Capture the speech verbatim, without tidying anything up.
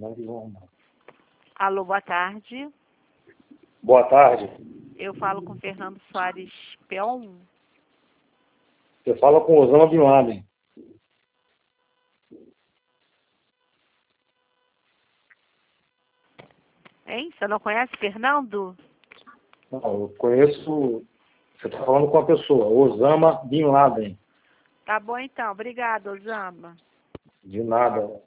Alô, boa tarde. Boa tarde. Eu falo com Fernando Soares Peon. Você fala com Osama Bin Laden. Hein? Você não conhece Fernando? Não, eu conheço... Você está falando com a pessoa, Osama Bin Laden. Tá bom então. Obrigada, Osama. De nada.